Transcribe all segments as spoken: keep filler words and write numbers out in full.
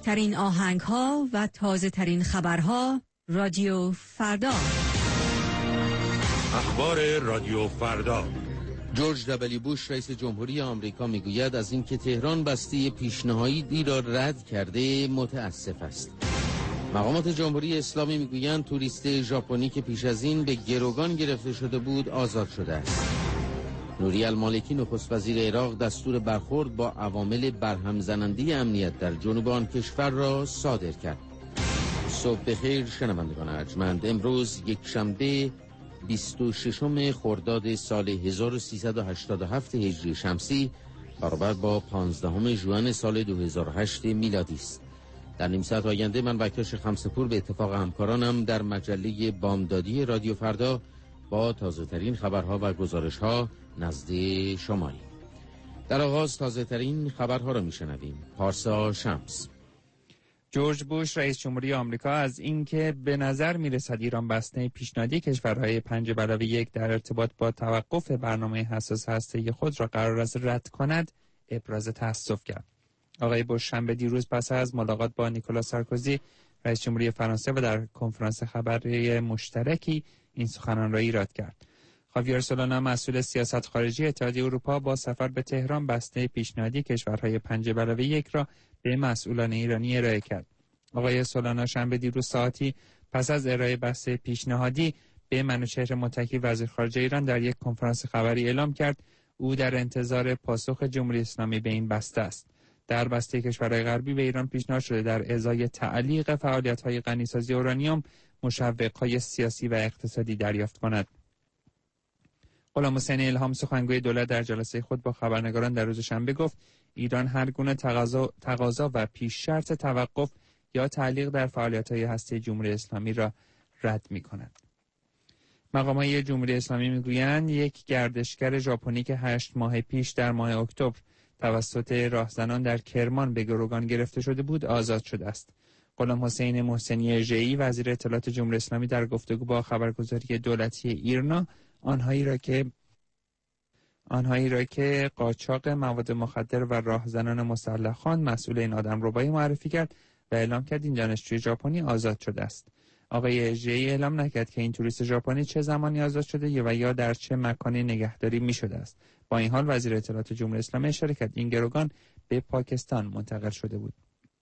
ترین آهنگ ها و تازه ترین خبرها رادیو فردا. اخبار رادیو فردا. جورج دبلیو بوش رئیس جمهوری آمریکا میگوید از اینکه تهران بسته پیشنهادی را رد کرده متاسف است. مقامات جمهوری اسلامی میگویند توریست ژاپنی که پیش از این به گروگان گرفته شده بود آزاد شده است. نوری المالکی نخست وزیر عراق دستور برخورد با عوامل برهم زننده امنیت در جنوب آن کشور را صادر کرد. صبح بخیر شنوندگان ارجمند. امروز یک شنبه بیست و ششم خرداد سال هزار و سیصد و هشتاد و هفت هجری شمسی برابر با پانزدهم ژوئن سال دو هزار و هشت میلادی است. در نیم ساعت آینده من بکتاش خمسه‌پور به اتفاق همکارانم در مجله بامدادی رادیو فردا با تازه ترین خبرها و گزارش ها نزد شماییم. در آغاز تازه ترین خبرها را میشنویم. پارسا شمس. جورج بوش رئیس جمهوری آمریکا از اینکه به نظر میرسد ایران بسته پیشنهادی کشورهای پنج به علاوه یک در ارتباط با توقف برنامه حساس هسته‌ای خود را قرار است رد کند ابراز تأسف کرد. آقای بوش شنبه دیروز پس از ملاقات با نیکولا سارکوزی رئیس جمهوری فرانسه و در کنفرانس خبری مشترکی این سخنان را ایراد کرد. خاویر سولانا مسئول سیاست خارجی اتحادیه اروپا با سفر به تهران بسته پیشنهادی کشورهای پنج به علاوه یک را به مسئولان ایرانی ارائه کرد. آقای سولانا شنبه دیروز ساعتی پس از ارائه بسته پیشنهادی به منوچهر متکی وزیر خارجه ایران در یک کنفرانس خبری اعلام کرد او در انتظار پاسخ جمهوری اسلامی به این بسته است. در بسته کشورهای غربی به ایران پیشنهاد شده در ازای تعلیق فعالیت‌های غنیسازی اورانیوم مشوق‌های سیاسی و اقتصادی دریافت کند. غلام حسین الهام سخنگوی دولت در جلسه خود با خبرنگاران در روز شنبه گفت ایران هر گونه تقاضا تقاضا و پیش شرط توقف یا تعلیق در فعالیت‌های هسته جمهوری اسلامی را رد می‌کند. مقامات جمهوری اسلامی می‌گویند یک گردشگر ژاپنی که هشت ماه پیش در ماه اکتبر توسط راهزنان در کرمان به گروگان گرفته شده بود آزاد شده است. غلام حسین محسنی ژئی وزیر اطلاعات جمهوری اسلامی در گفتگو با خبرگزاری دولتی ایرنا آنهایی را که آنهایی را که قاچاق مواد مخدر و راهزنان مسلح خواند مسئول این آدمربایی معرفی کرد و اعلام کرد این دانشجوی ژاپنی آزاد شده است. آقای ژئی اعلام نکرد که این توریست ژاپنی چه زمانی آزاد شده و یا در چه مکانی نگهداری می شده است. با این حال وزیر اطلاعات جمهوری اسلامی اشاره کرد این گروگان به پاکستان منتقل شده بود.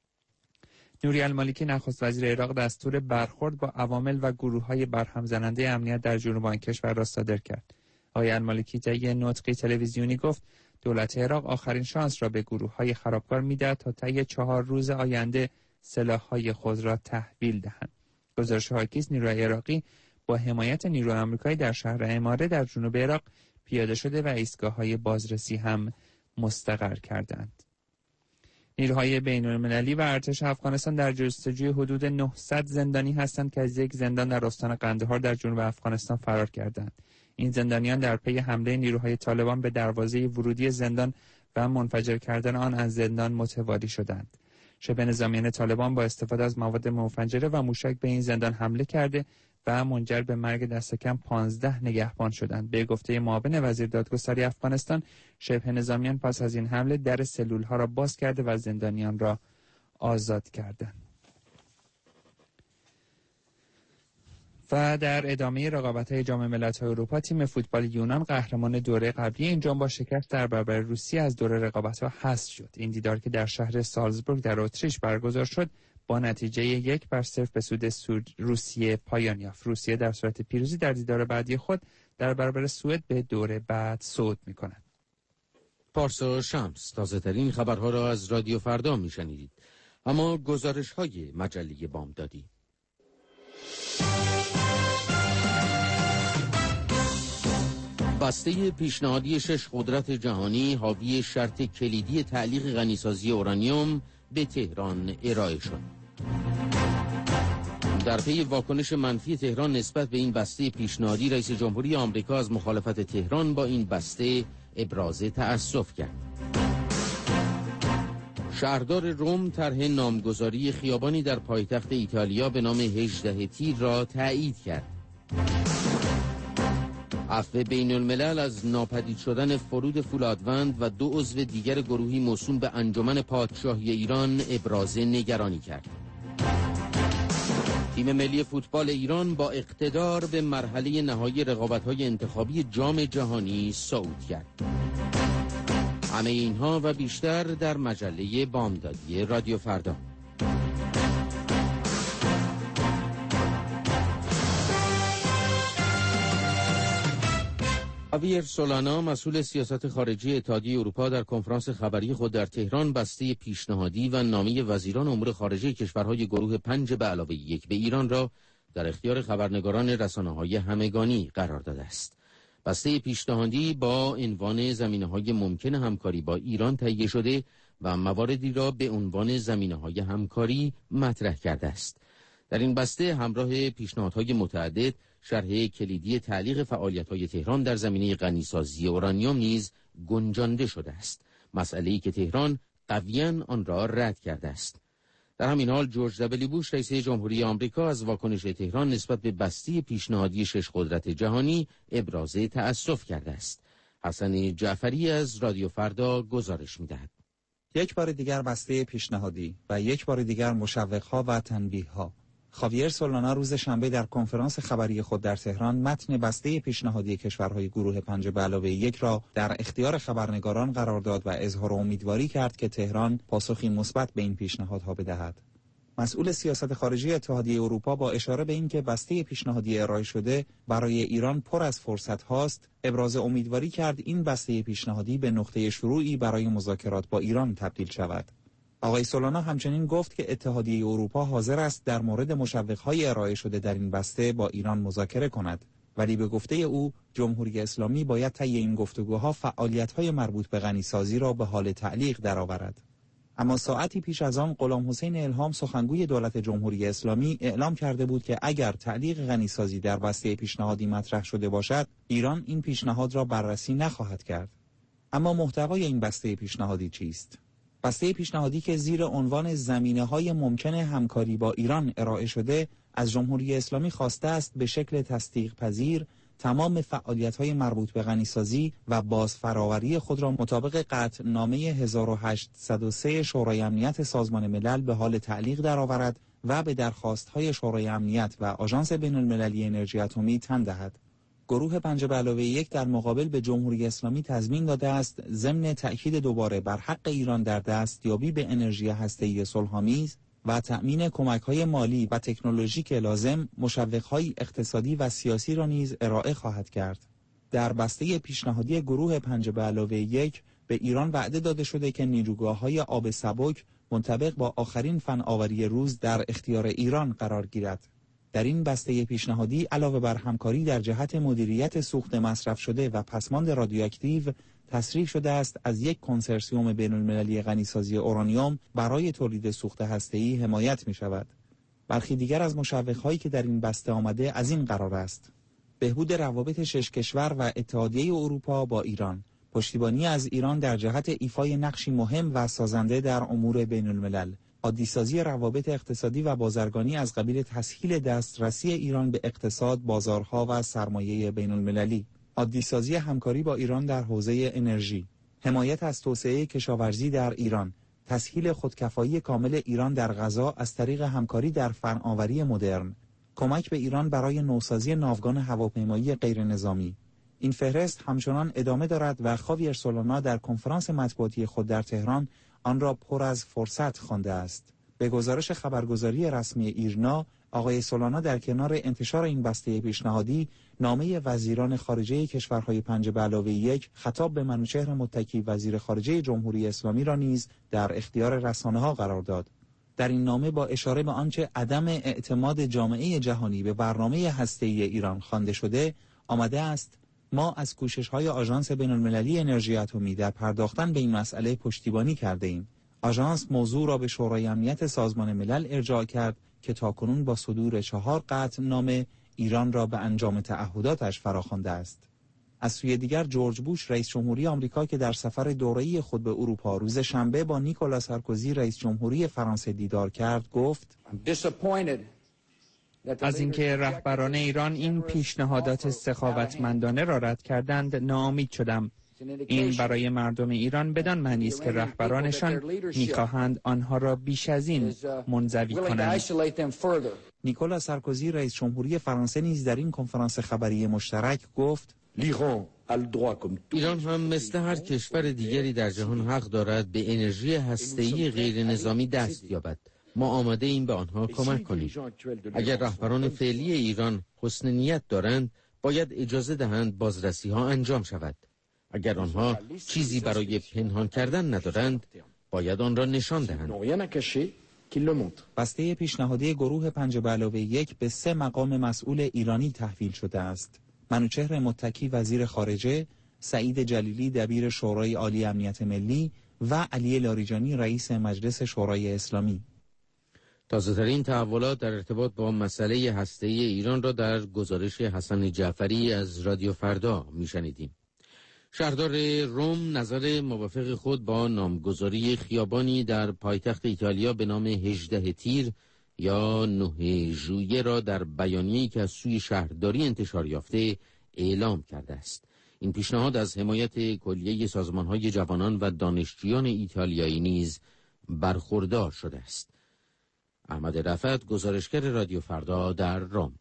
نوری المالکی نخست وزیر عراق دستور برخورد با عوامل و گروه‌های برهم زننده امنیت در جنوب آن کشور را صادر کرد. آقای المالکی طی نطقی تلویزیونی گفت دولت عراق آخرین شانس را به گروه‌های خرابکار می‌دهد تا طی چهار روز آینده سلاح‌های خود را تحویل دهند. گزارش حاکیست نیروهای عراقی با حمایت نیروی آمریکایی در شهر اماره در جنوب عراق پیاده شده و ایستگاه‌های بازرسی هم مستقر کردند. نیروهای بین‌المللی و ارتش افغانستان در جستجوی حدود نهصد زندانی هستند که از یک زندان در استان قندهار در جنوب افغانستان فرار کردند. این زندانیان در پی حمله نیروهای طالبان به دروازه ورودی زندان و منفجر کردن آن از زندان متواری شدند. شبه نظامیان طالبان با استفاده از مواد منفجره و موشک به این زندان حمله کرده و منجر به مرگ دست کم پانزده نگهبان شدند. به گفته معاون وزیر دادگستری افغانستان شبه نظامیان پس از این حمله در سلول‌ها را باز کرده و زندانیان را آزاد کردند. و در ادامه رقابت‌های جام ملت‌های اروپا تیم فوتبال یونان قهرمان دوره قبلی این جام با شکست در برابر روسیه از دوره رقابت‌ها حذف شد. این دیدار که در شهر سالزبورگ در اتریش برگزار شد با نتیجه یک بر صفر به سود روسیه پایان یافت. روسیه در صورت پیروزی در دیدار بعدی خود در برابر سوئد به دوره بعد صعود می‌کند. پارسا شمس. تازه ترین خبرها را از رادیو فردا میشنیدید. اما گزارش‌های مجله بامدادی. بسته پیشنهادی شش قدرت جهانی حاوی شرط کلیدی تعلیق غنیسازی اورانیوم به تهران ارائه شد. در پی واکنش منفی تهران نسبت به این بسته پیشنهادی رئیس جمهوری آمریکا از مخالفت تهران با این بسته ابراز تأسف کرد. شهردار روم طرح نامگذاری خیابانی در پایتخت ایتالیا به نام هجده تیر را تایید کرد. عفو بین الملل از ناپدید شدن فرود فولادوند و دو عضو دیگر گروهی موسوم به انجمن پادشاهی ایران ابراز نگرانی کرد. تیم ملی فوتبال ایران با اقتدار به مرحله نهایی رقابت‌های انتخابی جام جهانی صعود کرد. همه اینها و بیشتر در مجله بامدادی رادیو فردا. خاویر سولانا، مسئول سیاست خارجی اتحادیه اروپا، در کنفرانس خبری خود در تهران بسته پیشنهادی و نامه وزیران امور خارجه کشورهای گروه پنج به علاوه یک به ایران را در اختیار خبرنگاران رسانه‌های همگانی قرار داده است. بسته پیشنهادی با عنوان زمینه‌های ممکن همکاری با ایران تهیه شده و مواردی را به عنوان زمینه‌های همکاری مطرح کرده است. در این بسته همراه پیشنهادهای متعدد شرح کلیدی تعلیق فعالیت‌های تهران در زمینه غنیسازی اورانیوم نیز گنجانده شده است، مسئله‌ای که تهران قویاً آن را رد کرده است. در همین حال جورج دبلیو بوش رئیس جمهوری آمریکا از واکنش تهران نسبت به بسته پیشنهادی شش قدرت جهانی ابراز تأسف کرده است. حسن جعفری از رادیو فردا گزارش می‌دهد. یک بار دیگر بسته پیشنهادی و یک بار دیگر مشوق‌ها و تنبیه‌ها. خاویر سولانا روز شنبه در کنفرانس خبری خود در تهران متن بسته پیشنهادی کشورهای گروه پنج به علاوه یک را در اختیار خبرنگاران قرار داد و اظهار امیدواری کرد که تهران پاسخی مثبت به این پیشنهادها بدهد. مسئول سیاست خارجی اتحادیه اروپا با اشاره به اینکه بسته پیشنهادی ارائه شده برای ایران پر از فرصت هاست، ابراز امیدواری کرد این بسته پیشنهادی به نقطه شروعی برای مذاکرات با ایران تبدیل شود. آقای سولانا همچنین گفت که اتحادیه اروپا حاضر است در مورد مشوق‌های ارائه شده در این بسته با ایران مذاکره کند، ولی به گفته او جمهوری اسلامی باید طی این گفتگوها فعالیت‌های مربوط به غنیسازی را به حال تعلیق درآورد. اما ساعتی پیش از آن غلام حسین الهام، سخنگوی دولت جمهوری اسلامی، اعلام کرده بود که اگر تعلیق غنیسازی در بسته پیشنهادی مطرح شده باشد، ایران این پیشنهاد را بررسی نخواهد کرد. اما محتوای این بسته پیشنهادی چیست؟ بسته پیشنهادی که زیر عنوان زمینه‌های ممکن همکاری با ایران ارائه شده، از جمهوری اسلامی خواسته است به شکل تصدیق پذیر تمام فعالیت‌های مربوط به غنیسازی و بازفراوری خود را مطابق قطعنامه هزار و هشتصد و سه شورای امنیت سازمان ملل به حال تعلیق درآورد و به درخواست‌های شورای امنیت و آژانس بین‌المللی انرژی اتمی تن دهد. گروه پنج به علاوه یک در مقابل به جمهوری اسلامی تضمین داده است ضمن تأکید دوباره بر حق ایران در دستیابی به انرژی هسته‌ای صلح‌آمیز و تأمین کمک‌های مالی و تکنولوژیک لازم، مشوق‌های اقتصادی و سیاسی را نیز ارائه خواهد کرد. در بسته پیشنهادی گروه پنج به علاوه یک به ایران وعده داده شده که نیروگاه‌های آب سبک منطبق با آخرین فناوری روز در اختیار ایران قرار گیرد. در این بسته پیشنهادی علاوه بر همکاری در جهت مدیریت سوخت مصرف شده و پسماند رادیواکتیو، تصریح شده است از یک کنسرسیوم بین‌المللی غنیسازی اورانیوم برای تولید سوخت هسته‌ای حمایت می شود. برخی دیگر از مشوق‌هایی که در این بسته آمده از این قرار است: بهبود روابط شش کشور و اتحادیه اروپا با ایران، پشتیبانی از ایران در جهت ایفای نقشی مهم و سازنده در امور بین‌الملل، عادی‌سازی روابط اقتصادی و بازرگانی از قبیل تسهیل دسترسی ایران به اقتصاد، بازارها و سرمایه بین‌المللی، عادی‌سازی همکاری با ایران در حوزه انرژی، حمایت از توسعه کشاورزی در ایران، تسهیل خودکفایی کامل ایران در غذا از طریق همکاری در فناوری مدرن، کمک به ایران برای نوسازی ناوگان هواپیمایی غیرنظامی. این فهرست همچنان ادامه دارد و خاویر سولانا در کنفرانس مطبوعاتی خود در تهران آن را پر از فرصت خوانده است. به گزارش خبرگزاری رسمی ایرنا، آقای سولانا در کنار انتشار این بسته پیشنهادی، نامه وزیران خارجه کشورهای پنج به علاوه یک خطاب به منوچهر متکی وزیر خارجه جمهوری اسلامی را نیز در اختیار رسانه‌ها قرار داد. در این نامه با اشاره به آنچه عدم اعتماد جامعه جهانی به برنامه هسته‌ای ایران خوانده شده، آمده است: ما از کوشش‌های آژانس بین‌المللی انرژی اتمی در پرداختن به این مسئله پشتیبانی کرده ایم. آژانس موضوع را به شورای امنیت سازمان ملل ارجاع کرد که تاکنون با صدور چهار قطعنامه ایران را به انجام تعهداتش فراخوانده است. از سوی دیگر جورج بوش رئیس جمهوری آمریکا که در سفر دوره‌ای خود به اروپا روز شنبه با نیکولا سارکوزی رئیس جمهوری فرانسه دیدار کرد، گفت: از اینکه رهبران ایران این پیشنهادات سخاوتمندانه را رد کردند ناامید شدم. این برای مردم ایران بدان معنی است که رهبرانشان می‌خواهند آنها را بیش از این منزوی کنند. نیکولا سارکوزی رئیس جمهوری فرانسه نیز در این کنفرانس خبری مشترک گفت ایران هم مثل هر کشور دیگری در جهان حق دارد به انرژی هسته‌ای غیر نظامی دست یابد. ما آماده ایم به آنها کمک کنیم. اگر رهبران فعلی ایران حسن نیت دارند باید اجازه دهند بازرسی ها انجام شود. اگر آنها چیزی برای پنهان کردن ندارند باید آن را نشان دهند. بسته پیشنهادی گروه پنج به علاوه یک به سه مقام مسئول ایرانی تحویل شده است. منوچهر متکی وزیر خارجه، سعید جلیلی دبیر شورای عالی امنیت ملی و علی لاریجانی رئیس مجلس شورای اسلامی. تازه‌ترین تحولات در ارتباط با مسئله هسته‌ای ایران را در گزارش حسن جعفری از رادیو فردا میشنیدیم. شهردار روم نظر موافق خود با نامگذاری خیابانی در پایتخت ایتالیا به نام هجده تیر یا نه ژوئیه را در بیانیه‌ای که از سوی شهرداری انتشار یافته اعلام کرده است. این پیشنهاد از حمایت کلیه سازمان‌های جوانان و دانشجویان ایتالیایی نیز برخوردار شده است. احمد رفعت، گزارشگر رادیو فردا در روم.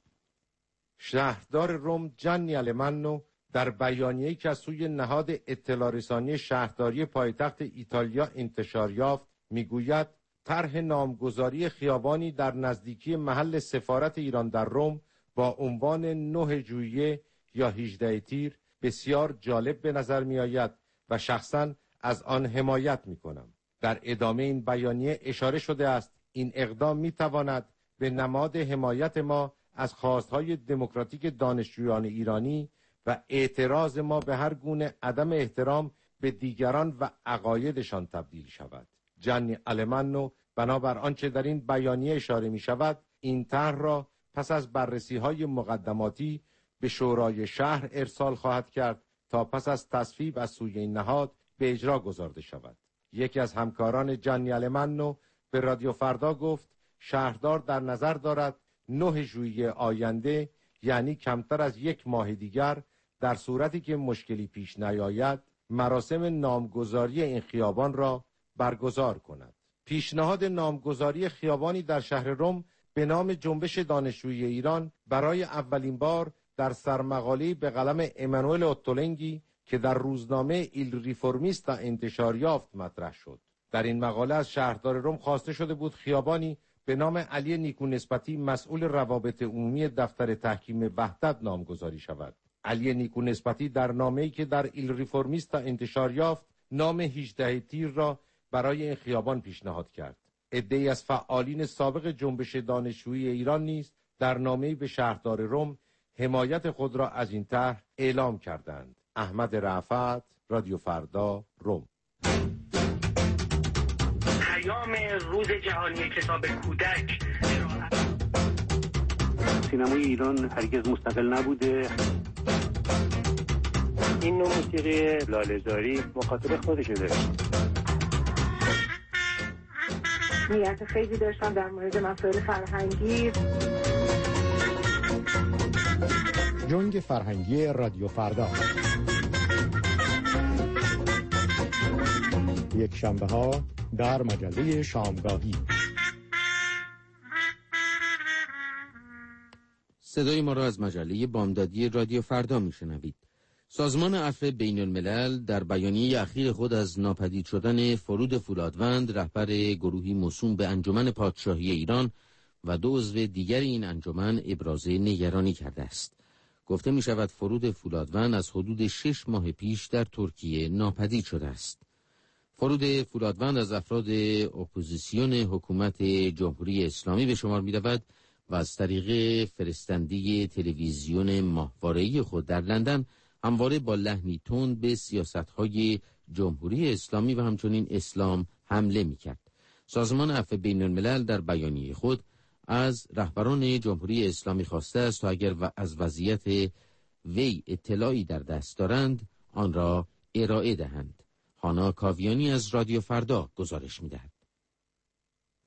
شهردار روم جانی آلمانو در بیانیه‌ای که از سوی نهاد اطلاع رسانی شهرداری پایتخت ایتالیا انتشار یافت میگوید طرح نامگذاری خیابانی در نزدیکی محل سفارت ایران در روم با عنوان نه ژوئیه یا هجده تیر بسیار جالب به نظر می آید و شخصاً از آن حمایت می کنم. در ادامه این بیانیه اشاره شده است این اقدام می تواند به نماد حمایت ما از خواستهای دموکراتیک دانشجویان ایرانی و اعتراض ما به هر گونه عدم احترام به دیگران و عقایدشان تبدیل شود. جانی آلمانو بنابر آنچه در این بیانیه اشاره می شود این طرح را پس از بررسی های مقدماتی به شورای شهر ارسال خواهد کرد تا پس از تصویب از سوی این نهاد به اجرا گذارده شود. یکی از همکاران جانی آلمانو به رادیو فردا گفت شهردار در نظر دارد نه ژوئیه آینده یعنی کمتر از یک ماه دیگر در صورتی که مشکلی پیش نیاید مراسم نامگذاری این خیابان را برگزار کند. پیشنهاد نامگذاری خیابانی در شهر روم به نام جنبش دانشجویی ایران برای اولین بار در سرمقاله‌ای به قلم امانوئل اوتولنگی که در روزنامه ایل ریفورمیستا انتشار یافت مطرح شد. در این مقاله از شهردار روم خواسته شده بود خیابانی به نام علی نیکونسبتی مسئول روابط عمومی دفتر تحکیم وحدت نامگذاری شود. علی نیکونسبتی در نامه‌ای که در ایل ریفورمیستا انتشار یافت نام هجده تیر را برای این خیابان پیشنهاد کرد. عده‌ای از فعالین سابق جنبش دانشجویی ایران نیز در نامه‌ای به شهردار روم حمایت خود را از این طرح اعلام کردند. احمد رفعت، رادیو فردا، روم. پیام روز جهانی کتاب کودک. سینمای ایران هرگز مستقل نبوده. این نوع موسیقی لاله‌زاری مخاطب خودشه داره. نیت خیلی داشتم در مورد مسائل فرهنگی. جنگ فرهنگی رادیو فردا، یک شنبه ها در مجله شامگاهی. صدای ما را از مجله بامدادی رادیو فردا میشنوید. سازمان عفو بین الملل در بیانیه اخیر خود از ناپدید شدن فرود فولادوند رهبر گروهی موسوم به انجمن پادشاهی ایران و دو عضو دیگر این انجمن ابراز نگرانی کرده است. گفته می شود فرود فولادوند از حدود شش ماه پیش در ترکیه ناپدید شده است. فرود فولادوند از افراد اپوزیسیون حکومت جمهوری اسلامی به شمار می رود و از طریق فرستنده تلویزیون ماهواره‌ای خود در لندن همواره با لحنی تند به سیاست‌های جمهوری اسلامی و همچنین اسلام حمله می‌کرد. سازمان عفو بین الملل در بیانیه خود از رهبران جمهوری اسلامی خواسته است تا اگر و از وضعیت وی اطلاعی در دست دارند آن را ارائه دهند. هانا کاویانی از رادیو فردا گزارش می‌دهد.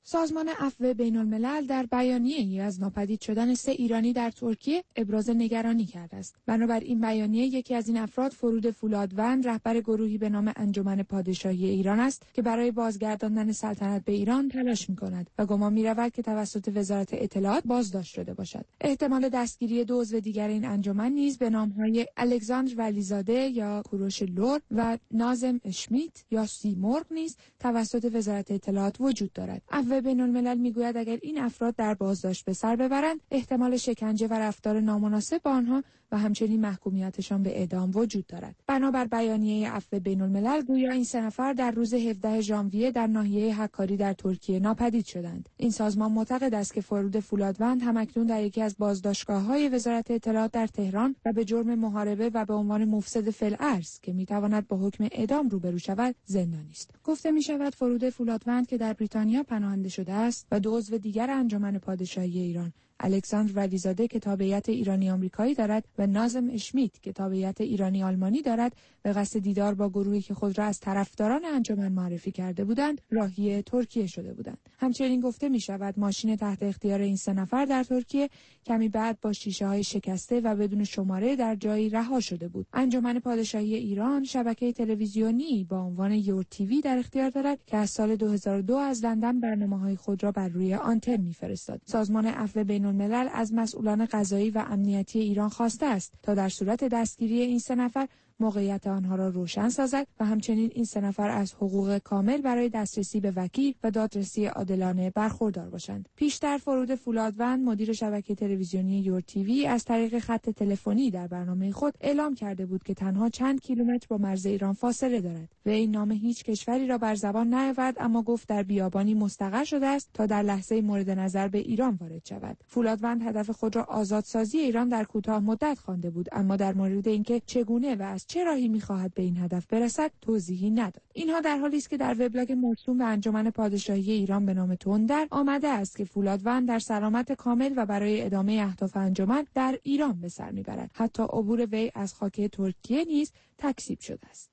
سازمان عفو بین‌الملل در بیانیه‌ای از ناپدید شدن سه ایرانی در ترکیه ابراز نگرانی کرده است. بنابراین بیانیه یکی از این افراد فرود فولادوند رهبر گروهی به نام انجمن پادشاهی ایران است که برای بازگرداندن سلطنت به ایران تلاش می‌کند و گمان می‌رود که توسط وزارت اطلاعات بازداشت شده باشد. احتمال دستگیری دو عضو دیگر این انجمن نیز به نام‌های الکساندر ولیزاده یا کوروش لور و ناظم اشمیت یا سیمرغ نیز توسط وزارت اطلاعات وجود دارد. عفو بین‌الملل میگوید اگر این افراد در بازداشت به سر ببرند، احتمال شکنجه و رفتار نامناسب با آنها و همچنین محکومیتشان به اعدام وجود دارد. بنابر بیانیه عفو بین‌الملل گویا این سه نفر در روز هفدهم ژانویه در ناحیه حکاری در ترکیه ناپدید شدند. این سازمان معتقد است که فرود فولادوند همکنون در یکی از بازداشتگاه‌های وزارت اطلاعات در تهران و به جرم محاربه و به عنوان مفسد فی‌الارض که میتواند با حکم اعدام روبرو شود زندانی است. گفته می‌شود فرود فولادوند که در بریتانیا پناهنده شده است و دو عضو دیگر انجمن پادشاهی ایران، الکساندر ولیزاده که تابعیت ایرانی آمریکایی دارد و ناظم اشمیت که تابعیت ایرانی آلمانی دارد، به قصد دیدار با گروهی که خود را از طرفداران انجمن معرفی کرده بودند، راهی ترکیه شده بودند. همچنین گفته می شود ماشین تحت اختیار این سه نفر در ترکیه کمی بعد با شیشه های شکسته و بدون شماره در جایی رها شده بود. انجمن پادشاهی ایران شبکه تلویزیونی با عنوان یور تیوی در اختیار دارد که از سال دو هزار و دو از لندن برنامه‌های خود را بر روی آنتن می‌فرستاد. سازمان عفو بین‌الملل از مسئولان قضایی و امنیتی ایران خواسته است تا در صورت دستگیری این سه نفر موقعیت آنها را روشن سازد و همچنین این سه نفر از حقوق کامل برای دسترسی به وکیل و دادرسی عادلانه برخوردار باشند. پیشتر فرود فولادوند مدیر شبکه تلویزیونی یور تیوی از طریق خط تلفنی در برنامه خود اعلام کرده بود که تنها چند کیلومتر با مرز ایران فاصله دارد و این نام هیچ کشوری را بر زبان نیاورد، اما گفت در بیابانی مستقر شده است تا در لحظه مورد نظر به ایران وارد شود. فولادوند هدف خود را آزادسازی ایران در کوتاه مدت خوانده بود، اما در مورد اینکه چگونه و از چه راهی می‌خواهد به این هدف برسد توضیحی نداد. اینها در حالی است که در وبلاگ موسوم به انجمن پادشاهی ایران به نام تندر آمده است که فولادوند در سلامت کامل و برای ادامه اهداف انجمن در ایران به سر میبرد. حتی عبور وی از خاک ترکیه نیز تکذیب شده است.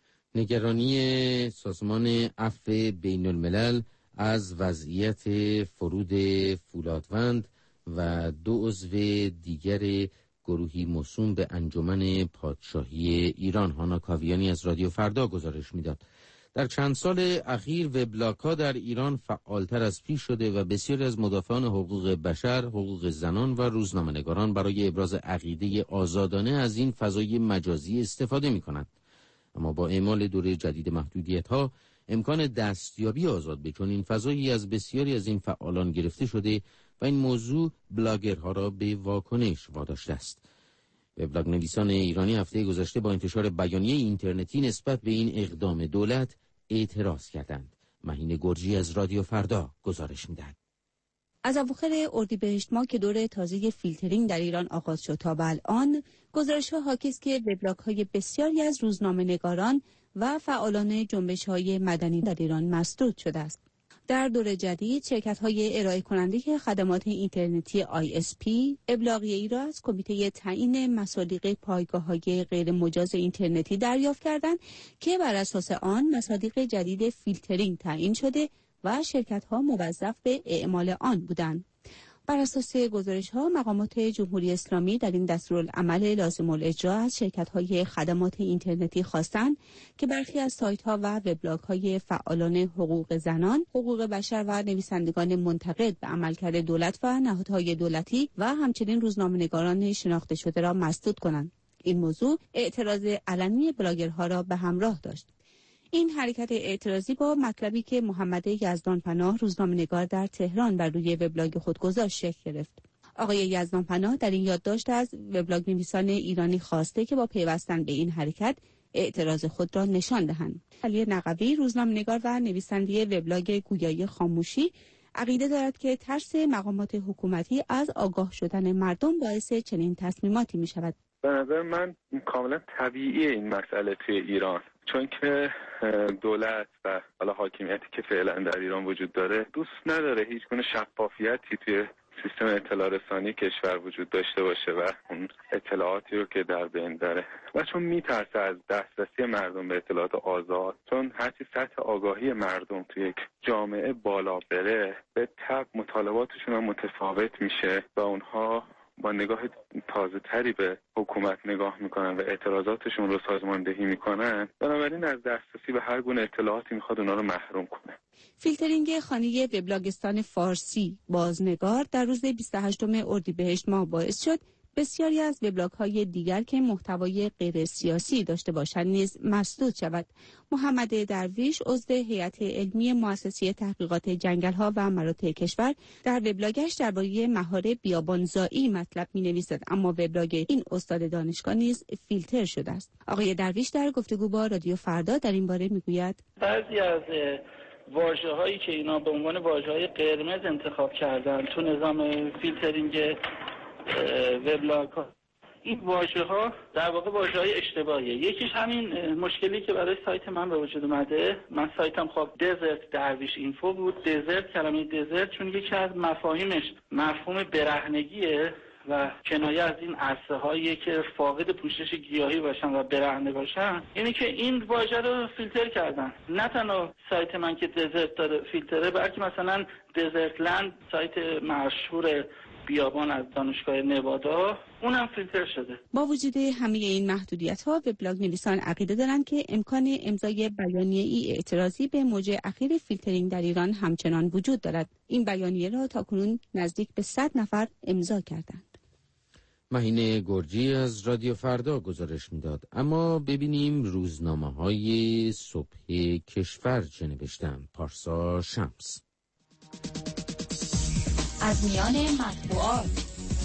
نگرانی سازمان عفو بین‌الملل از وضعیت فرود فولادوند و دو عضو دیگر گروهی موسوم به انجمن پادشاهی ایران. هانا کاویانی از رادیو فردا گزارش میداد. در چند سال اخیر وبلاگ‌ها در ایران فعالتر از پیش شده و بسیاری از مدافعان حقوق بشر، حقوق زنان و روزنامه‌نگاران برای ابراز عقیده آزادانه از این فضای مجازی استفاده می‌کنند. اما با اعمال دوره جدید محدودیت‌ها، امکان دستیابی آزاد به چنین فضایی از بسیاری از این فعالان گرفته شده و این موضوع بلاگرها را به واکنش واداشته است. وبلاگ نویسان ایرانی هفته گذشته با انتشار بیانیه اینترنتی نسبت به این اقدام دولت اعتراض کردند. مهین گرجی از رادیو فردا گزارش می‌دهد. از اواخر اردیبهشت ماه که دوره تازه فیلترینگ در ایران آغاز شد تا به الان، گزارش‌ها حاکی است که وبلاگ‌های بسیاری از روزنامه‌نگاران و فعالان جنبش‌های مدنی در ایران مسدود شده است. در دوره جدید شرکت‌های ارائه کننده خدمات اینترنتی آی اس پی ابلاغیه‌ای را از کمیته تعیین مصادیق پایگاه‌های غیر مجاز اینترنتی دریافت کردند که بر اساس آن مصادیق جدید فیلترینگ تعیین شده و شرکت‌ها موظف به اعمال آن بودند. بر اساس گزارش‌ها مقامات جمهوری اسلامی در این دستورالعمل لازم الاجرا از شرکت‌های خدمات اینترنتی خواستند که برخی از سایت‌ها و وبلاگ‌های فعالان حقوق زنان، حقوق بشر و نویسندگان منتقد به عملکرد دولت و نهادهای دولتی و همچنین روزنامه‌نگاران شناخته شده را مسدود کنند. این موضوع اعتراض علنی بلاگرها را به همراه داشت. این حرکت اعتراضی با مطلبی که محمد یزدانپناه روزنامه‌نگار در تهران بر روی وبلاگ خود گذاشت شکل گرفت. آقای یزدانپناه در این یادداشت از وبلاگ نویسان ایرانی خواسته که با پیوستن به این حرکت اعتراض خود را نشان دهند. علی نقوی روزنامه‌نگار و نویسنده وبلاگ گویای خاموشی عقیده دارد که ترس مقامات حکومتی از آگاه شدن مردم باعث چنین تصمیماتی می شود. به نظر من کاملا طبیعیه این مسئله توی ایران، چون که دولت و حالا حاکمیتی که فعلا در ایران وجود داره دوست نداره هیچ گونه شفافیتی توی سیستم اطلاع رسانی کشور وجود داشته باشه و اون اطلاعاتی رو که در بین داره و چون میترسه از دسترسی مردم به اطلاعات آزاد، چون هرچی سطح آگاهی مردم توی یک جامعه بالا بره به طب مطالباتشون هم متفاوت میشه و اونها با نگاه تازه تری به حکومت نگاه میکنن و اعتراضاتشون رو سازماندهی میکنن. بنابراین از دسترسی به هر گونه اطلاعاتی میخواد اونا رو محروم کنه. فیلترینگ خانه وبلاگستان فارسی بازنگار در روز بیست و هشتم اردیبهشت ماه باعث شد بسیاری از وبلاگ‌های دیگر که محتوای غیر سیاسی داشته باشند نیز مسدود شود. محمد درویش عضو هیئت علمی مؤسسه تحقیقات جنگل‌ها و مراتع کشور در وبلاگش درباره مهار بیابانزایی مطلب می‌نویسد، اما وبلاگ این استاد دانشگاه نیز فیلتر شده است. آقای درویش در گفتگو با رادیو فردا در این باره می‌گوید بعضی از واژه‌هایی که اینا به عنوان واژه‌های قرمز انتخاب کردن تو نظام فیلترینگ وبلاگ ها، این واژه ها در واقع واژه های اشتباهیه. یکیش همین مشکلی که برای سایت من به وجود اومده. من سایتم خب دزرت درویش اینفو بود. دزرت، کلمه دزرت چون یکی از مفاهیمش مفهوم برهنگیه و کنایه از این عرصه هایی که فاقد پوشش گیاهی باشن و برهنه باشن، اینی که این واژه رو فیلتر کردن. نه تنها سایت من که دزرت داره فیلتره، بلکه مثلا دزرتلند سایت مشهور بیابان از دانشگاه نوادا اونم فیلتر شده. با وجود همه این محدودیت‌ها، وبلاگ نویسان عقیده دارند که امکان امضای بیانیه‌ای اعتراضی به موج اخیر فیلترینگ در ایران همچنان وجود دارد. این بیانیه را تاکنون نزدیک به صد نفر امضا کردند. مهینه گرجی از رادیو فردا گزارش میداد. اما ببینیم روزنامه‌های صبح کشور چه نوشتند. پارسا شمس. از میان مطبوعات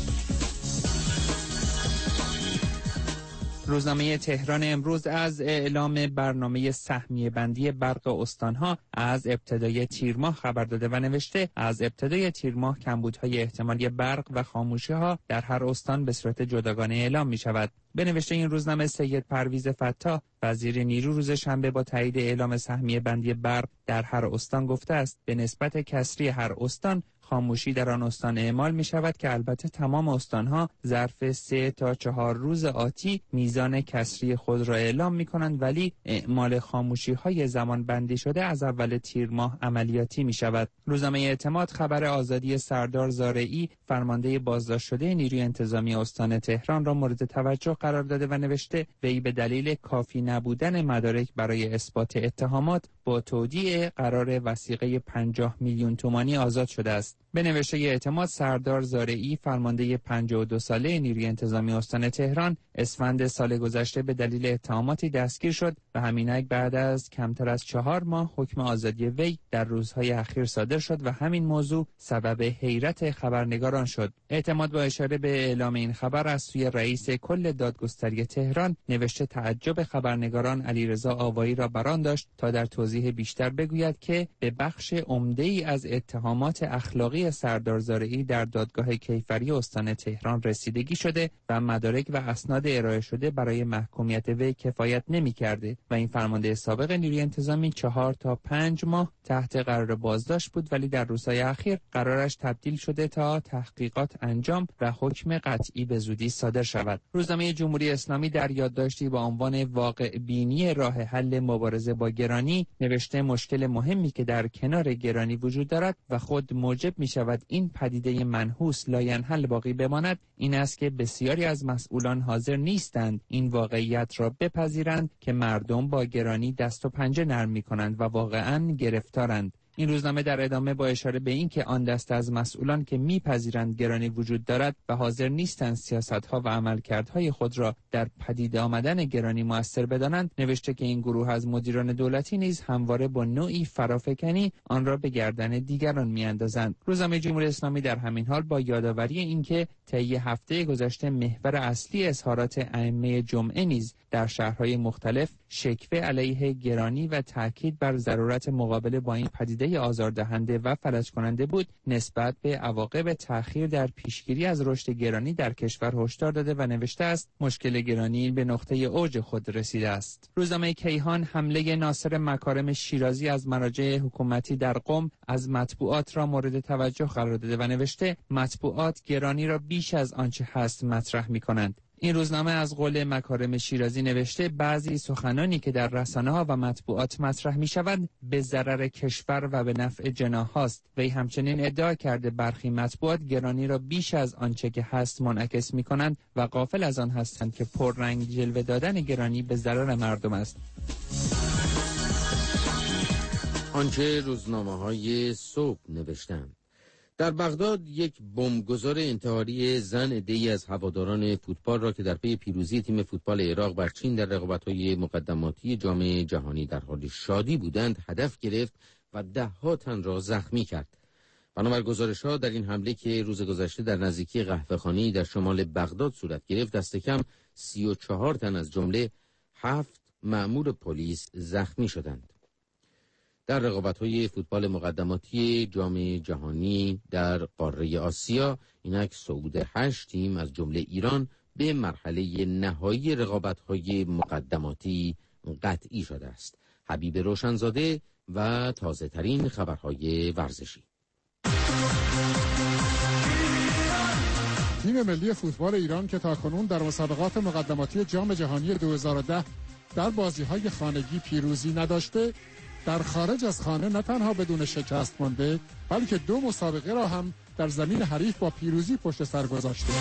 روزنامه تهران امروز از اعلام برنامه سهمیه بندی برق استانها از ابتدای تیر ماه خبر داده و نوشته از ابتدای تیر ماه کمبودهای احتمالی برق و خاموشی‌ها در هر استان به صورت جداگانه اعلام می شود. به نوشته این روزنامه سید پرویز فتاح وزیر نیرو روز شنبه با تایید اعلام سهمیه بندی برق در هر استان گفته است به نسبت کسری هر استان خاموشی در آن استان اعمال می شود که البته تمام استانها ظرف سه تا چهار روز آتی میزان کسری خود را اعلام می کنند، ولی اعمال خاموشی های زمان بندی شده از اول تیر ماه عملیاتی می شود. روزنامه اعتماد خبر آزادی سردار زارعی فرمانده بازداشت شده نیروی انتظامی استان تهران را مورد توجه قرار داده و نوشته وی به دلیل کافی نبودن مدارک برای اثبات اتهامات با تودیع قرار وثیقه پنجاه میلیون تومانی آزاد شده است. به نوشته اعتماد سردار زارعی فرمانده پنجاه و دو ساله نیروی انتظامی استان تهران اسفند سال گذشته به دلیل اتهاماتی دستگیر شد و همینک بعد از کمتر از چهار ماه حکم آزادی وی در روزهای اخیر صادر شد و همین موضوع سبب حیرت خبرنگاران شد. اعتماد با اشاره به اعلام این خبر از سوی رئیس کل دادگستری تهران نوشته تعجب خبرنگاران علیرضا آوایی را بران داشت تا در توضیح بیشتر بگوید که به بخش عمده‌ای از اتهامات اخلاقی سردار زارعی در دادگاه کیفری استان تهران رسیدگی شده و مدارک و اسناد ارائه شده برای محکومیت وی کفایت نمی‌کرده و این فرمانده سابق نیروی انتظامی چهار تا پنج ماه تحت قرار بازداشت بود، ولی در روزهای اخیر قرارش تبدیل شده تا تحقیقات انجام و حکم قطعی به زودی صادر شود. روزنامه جمهوری اسلامی در یادداشتی با عنوان واقع بینی راه حل مبارزه با گرانی نوشته مشکل مهمی که در کنار گرانی وجود دارد و خود موجب می شود این پدیده منحوس لاینحل باقی بماند این است که بسیاری از مسئولان حاضر نیستند این واقعیت را بپذیرند که مردم با گرانی دست و پنجه نرم می کنند و واقعاً گرفتارند. این روزنامه در ادامه با اشاره به این که آن دسته از مسئولان که میپذیرند گرانی وجود دارد و حاضر نیستند سیاست‌ها و عملکردهای خود را در پدید آمدن گرانی مؤثر بدانند نوشته که این گروه از مدیران دولتی نیز همواره با نوعی فرافکنی آن را به گردن دیگران میاندازند. روزنامه جمهوری اسلامی در همین حال با یادآوری اینکه طی هفته گذشته محور اصلی اظهارات ائمه جمعه نیز در شهرهای مختلف شکوه علیه گرانی و تاکید بر ضرورت مقابله با این پدیده آزاردهنده و فلج کننده بود، نسبت به عواقب تأخیر در پیشگیری از رشد گرانی در کشور هشدار داده و نوشته است مشکل گرانی به نقطه اوج خود رسیده است. روزنامه کیهان حمله ناصر مکارم شیرازی از مراجع حکومتی در قم از مطبوعات را مورد توجه قرار داده و نوشته مطبوعات گرانی را بیش از آنچه هست مطرح می‌کنند. این روزنامه از قول مکارم شیرازی نوشته بعضی سخنانی که در رسانه‌ها و مطبوعات مطرح می‌شوند به ضرر کشور و به نفع جناح است. وی همچنین ادعا کرده برخی مطبوعات گرانی را بیش از آنچه که هست منعکس می‌کنند و غافل از آن هستند که پررنگ جلوه دادن گرانی به ضرر مردم است. آنچه روزنامه‌های صبح نوشتند. در بغداد یک بمبگذار انتحاری زن عده‌ای از هواداران فوتبال را که در پی پیروزی تیم فوتبال عراق بر چین در رقابت‌های مقدماتی جام جهانی در حال شادی بودند هدف گرفت و ده‌ها تن را زخمی کرد. بنابر گزارش‌ها در این حمله که روز گذشته در نزدیکی قهوه‌خانه‌ای در شمال بغداد صورت گرفت دست کم سی و چهار تن از جمله هفت مأمور پلیس زخمی شدند. در رقابت‌های فوتبال مقدماتی جام جهانی در قاره آسیا اینک صعود هشت تیم از جمله ایران به مرحله نهایی رقابت‌های مقدماتی قطعی شده است. حبیب روشنزاده و تازه‌ترین خبرهای ورزشی. تیم ملی فوتبال ایران که تاکنون در مسابقات مقدماتی جام جهانی دو هزار و ده در بازی‌های خانگی پیروزی نداشته، در خارج از خانه نه تنها بدون شکست مانده بلکه دو مسابقه را هم در زمین حریف با پیروزی پشت سر گذاشته.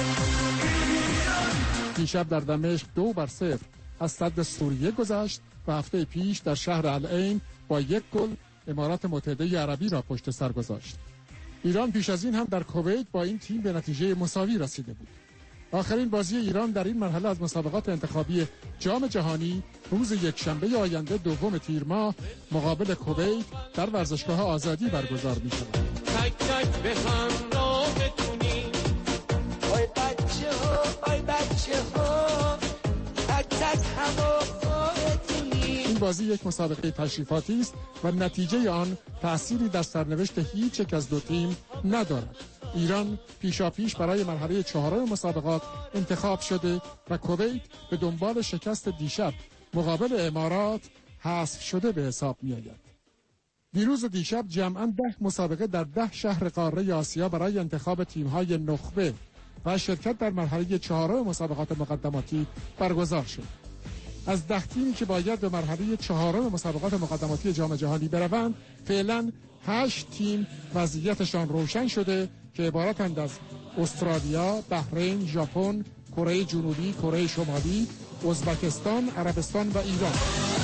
دیشب در دمشق دو بر صفر از سد سوریه گذشت و هفته پیش در شهر العین با یک گل امارات متحده عربی را پشت سر گذاشت. ایران پیش از این هم در کویت با این تیم به نتیجه مساوی رسیده بود. آخرین بازی ایران در این مرحله از مسابقات انتخابی جام جهانی روز یکشنبه آینده دوم تیر ماه مقابل کویت در ورزشگاه آزادی برگزار می شود. تک تک به همراهتونی آی بچه ها آی بچه ها تک تک همراهتونی. این بازی یک مسابقه تشریفاتی است و نتیجه آن تأثیری در سرنوشت هیچ یک از دو تیم ندارد. ایران پیشاپیش برای مرحله چهارم مسابقات انتخاب شده و کویت به دنبال شکست دیشب مقابل امارات حذف شده به حساب می آید. دیروز و دیشب جمعاً ده مسابقه در ده شهر قاره آسیا برای انتخاب تیم‌های نخبه و شرکت در مرحله چهارم مسابقات مقدماتی برگزار شد. از ده تیمی که باید به مرحله چهارم مسابقات مقدماتی جام جهانی بروند، فعلاً هشت تیم وضعیتشان روشن شده که عبارتند از استرالیا، بحرین، ژاپن، کره جنوبی، کره شمالی، ازبکستان، عربستان و ایران.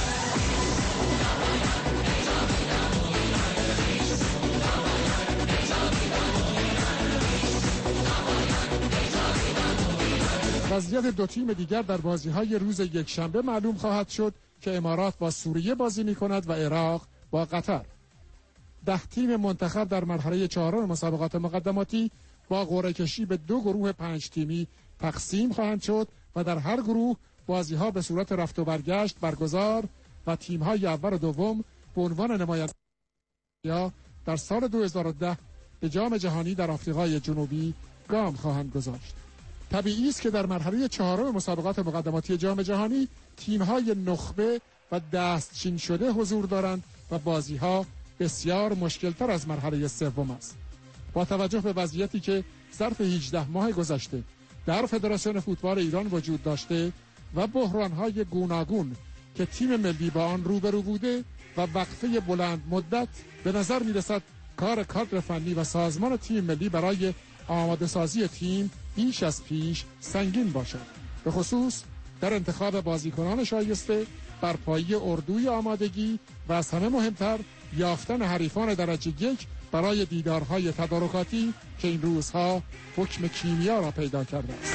وضعیت دو تیم دیگر در بازی‌های روز یکشنبه معلوم خواهد شد که امارات با سوریه بازی می‌کند و عراق با قطر. ده تیم منتخب در مرحله چهارم مسابقات مقدماتی با قرعه کشی به دو گروه پنج تیمی تقسیم خواهند شد و در هر گروه بازی‌ها به صورت رفت و برگشت برگزار و تیم‌های اول و دوم به عنوان نماینده در سال دو هزار و ده به جام جهانی در آفریقای جنوبی گام خواهند گذاشت. طبیعی است که در مرحله چهارم مسابقات مقدماتی جام جهانی تیم‌های نخبه و دستچین شده حضور دارند و بازی‌ها بسیار مشکل‌تر از مرحله سوم است. با توجه به وضعیتی که ظرف هجده ماه گذشته در فدراسیون فوتبال ایران وجود داشته و بحران‌های گوناگون که تیم ملی با آن روبرو بوده و وقفه بلند مدت، به نظر می‌رسد کار کادر فنی و سازمان تیم ملی برای آماده سازی تیم بیش از پیش سنگین باشد، به خصوص در انتخاب بازیکنان شایسته، برپایی اردوی آمادگی و از همه مهمتر یافتن حریفان درجه یک برای دیدارهای تدارکاتی که این روزها حکم کیمیا را پیدا کرده است.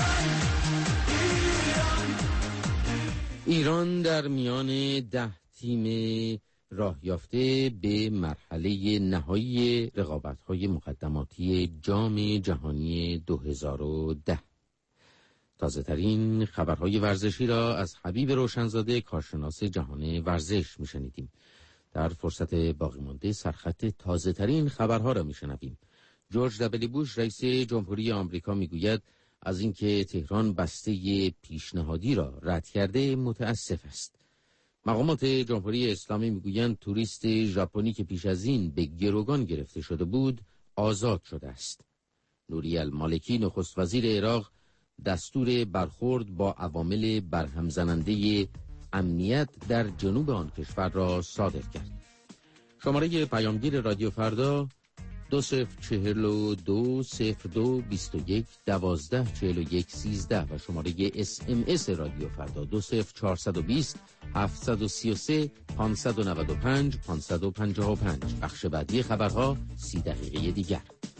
ایران در میان ده تیم راه یافته به مرحله نهایی رقابت‌های مقدماتی جام جهانی دو هزار و ده. تازه ترین خبرهای ورزشی را از حبیب روشنزاده کارشناس جهان ورزش میشنیدیم. در فرصت باقی مانده سرخط تازه ترین خبرها را میشنویم. جورج دبلیو بوش رئیس جمهوری آمریکا میگوید از اینکه تهران بسته پیشنهادی را رد کرده متاسف است. مقامات جمهوری اسلامی میگویند توریست ژاپنی که پیش از این به گروگان گرفته شده بود آزاد شده است. نوری المالکی نخست وزیر عراق دستور برخورد با عوامل برهم زننده امنیت در جنوب آن کشور را صادر کرد. شماره پیامگیر رادیو فردا دو صفر چهل و دو صفر دو بیست و یک دوازده چهل و یک سیزده و شماره اس ام اس رادیو فردا دو صفر چهارصد و بیست هفتصد و سی و سه پانصد و نود و پنج پانصد و پنجاه و پنج. بخش بعدی خبرها سی دقیقه دیگر.